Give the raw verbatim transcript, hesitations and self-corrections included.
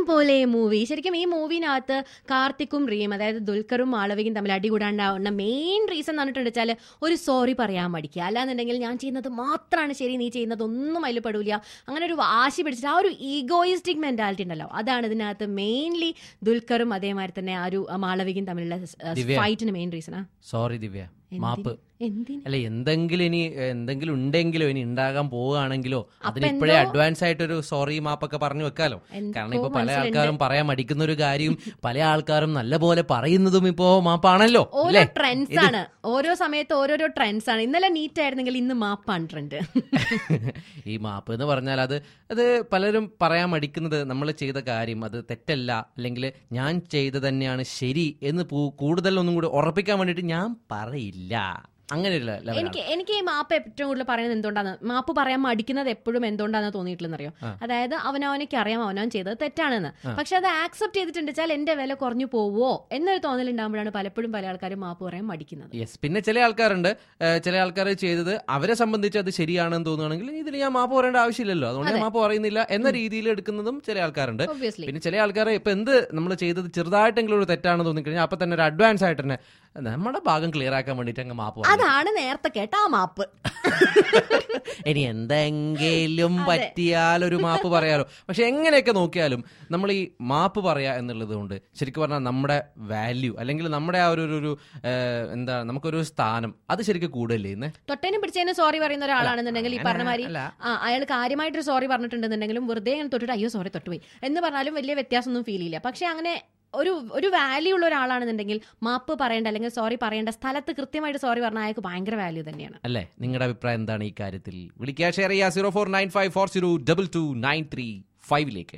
പോലെ മൂവി. ശരിക്കും ഈ മൂവിനകത്ത് കാർത്തിക്കും റിയയും, അതായത് ദുൽഖറും മാളവികയും തമ്മിൽ അടികൂടാണ്ടാവുന്ന മെയിൻ റീസൺ എന്ന് പറഞ്ഞിട്ടുണ്ട് വെച്ചാൽ ഒരു സോറി പറയാൻ മടിക്കുക. അല്ലാന്നുണ്ടെങ്കിൽ ഞാൻ ചെയ്യുന്നത് മാത്രമാണ് ശരി, നീ ചെയ്യുന്നത് ഒന്നും അതിൽ പെടൂല, അങ്ങനെ ഒരു വാശി പിടിച്ചിട്ട് ആ ഒരു ഈഗോയിസ്റ്റിക് മെന്റാലിറ്റി ഉണ്ടല്ലോ, അതാണ് ഇതിനകത്ത് മെയിൻലി ദുൽഖറും അതേമാതിരി തന്നെ ആ ഒരു മാളവികയും തമ്മിലുള്ള ഫൈറ്റിന് മെയിൻ റീസൺ. സോറി ദിവ്യ, മാപ്പ്. അല്ല, എന്തെങ്കിലും ഇനി എന്തെങ്കിലും ഉണ്ടെങ്കിലോ ഇനി ഉണ്ടാകാൻ പോവുകയാണെങ്കിലോ അതിനിപ്പോഴേ അഡ്വാൻസ് ആയിട്ടൊരു സോറി മാപ്പൊക്കെ പറഞ്ഞു വെക്കാലോ. കാരണം ഇപ്പൊ പല ആൾക്കാരും പറയാൻ മടിക്കുന്ന ഒരു കാര്യം പല ആൾക്കാരും നല്ലപോലെ പറയുന്നതും ഇപ്പോ മാപ്പാണല്ലോ. ഓരോ ട്രെൻഡ്സ് ആണ്, ഓരോ സമയത്ത് ഓരോരോ ട്രെൻഡ്സ് ആണ്. ഇന്നലെ നീറ്റ് ആയിരുന്നെങ്കിൽ ഇന്ന് മാപ്പാണ് ട്രെൻഡ്. ഈ മാപ്പ് എന്ന് പറഞ്ഞാൽ അത് അത് പലരും പറയാൻ മടിക്കുന്നത് നമ്മൾ ചെയ്ത കാര്യം അത് തെറ്റല്ല, അല്ലെങ്കിൽ ഞാൻ ചെയ്ത് തന്നെയാണ് ശരി എന്ന് കൂടുതൽ ഒന്നും കൂടി ഉറപ്പിക്കാൻ വേണ്ടിയിട്ട് ഞാൻ പറയില്ല. അങ്ങനെയല്ല. എനിക്ക് എനിക്ക് ഈ മാപ്പ് ഏറ്റവും കൂടുതൽ പറയുന്നത് എന്തുകൊണ്ടാണ്, മാപ്പ് പറയാൻ മടിക്കുന്നത് എപ്പോഴും എന്തുകൊണ്ടാണെന്ന് തോന്നിയിട്ടില്ലെന്നറിയോ? അതായത് അവനവനൊക്കെ അറിയാം അവനവൻ ചെയ്തത് തെറ്റാണെന്ന്, പക്ഷെ അത് ആക്സെപ്റ്റ് ചെയ്തിട്ടുണ്ടെച്ചാൽ എന്റെ വില കുറഞ്ഞു പോവോ എന്നൊരു തോന്നലുണ്ടാകുമ്പോഴാണ് പലപ്പോഴും പല ആൾക്കാരും മാപ്പ് പറയാൻ മടിക്കുന്നത്. യെസ്. പിന്നെ ചില ആൾക്കാരുണ്ട്, ചില ആൾക്കാർ ചെയ്തത് അവരെ സംബന്ധിച്ച് അത് ശരിയാണെന്ന് തോന്നുകയാണെങ്കിൽ ഇതിൽ ഞാൻ മാപ്പ് പറയേണ്ട ആവശ്യമില്ലല്ലോ, അതുകൊണ്ട് ഞാൻ മാപ്പ് പറയുന്നില്ല എന്ന രീതിയിൽ എടുക്കുന്നതും ചില ആൾക്കാരുണ്ട്. പിന്നെ ചില ആൾക്കാരെ ഇപ്പൊ എന്ത് നമ്മൾ ചെയ്തത് ചെറുതായിട്ടെങ്കിലും ഒരു തെറ്റാണെന്ന് തോന്നിക്കഴിഞ്ഞാൽ അപ്പൊ തന്നെ ഒരു അഡ്വാൻസ് ആയിട്ട് തന്നെ നമ്മുടെ ഭാഗം ക്ലിയർ ആക്കാൻ വേണ്ടിട്ട് അങ്ങ് മാപ്പ്. അതാണ് നേരത്തെ കേട്ട ആ മാപ്പ്. ഇനി എന്തെങ്കിലും പറ്റിയാൽ ഒരു മാപ്പ് പറയാലോ. പക്ഷെ എങ്ങനെയൊക്കെ നോക്കിയാലും നമ്മൾ ഈ മാപ്പ് പറയാ എന്നുള്ളത് കൊണ്ട് ശരിക്കും പറഞ്ഞാൽ നമ്മുടെ വാല്യൂ അല്ലെങ്കിൽ നമ്മുടെ ആ ഒരു എന്താ നമുക്കൊരു സ്ഥാനം അത് ശരിക്കും കൂടുതലേ ഇന്ന്. തൊട്ടേനും പിടിച്ചതിനും സോറി പറയുന്ന ഒരാളാണെന്നുണ്ടെങ്കിൽ ഈ പറഞ്ഞ മാതിരി അയാൾ കാര്യമായിട്ടൊരു സോറി പറഞ്ഞിട്ടുണ്ടെന്നുണ്ടെങ്കിലും വെറുതെ ഇങ്ങനെ തൊട്ടിട്ട് അയ്യോ സോറി തൊട്ടുപോയി എന്ന് പറഞ്ഞാലും വലിയ വ്യത്യാസമൊന്നും ഫീൽ ചെയ്യില്ല. പക്ഷെ അങ്ങനെ ഒരു ഒരു വാല്യൂ ഉള്ള ഒരാളാണെന്നുണ്ടെങ്കിൽ മാപ്പ് പറയേണ്ട അല്ലെങ്കിൽ സോറി പറയേണ്ട സ്ഥലത്ത് കൃത്യമായിട്ട് സോറി പറഞ്ഞാൽ അയാൾക്ക് ഭയങ്കര വാല്യൂ തന്നെയാണ്. അല്ലേ? നിങ്ങളുടെ അഭിപ്രായം എന്താണ് ഈ കാര്യത്തിൽ? വിളിക്കുക, ഷെയർ ചെയ്യുക zero four nine five four zero double two nine three ഫൈവിലേക്ക്.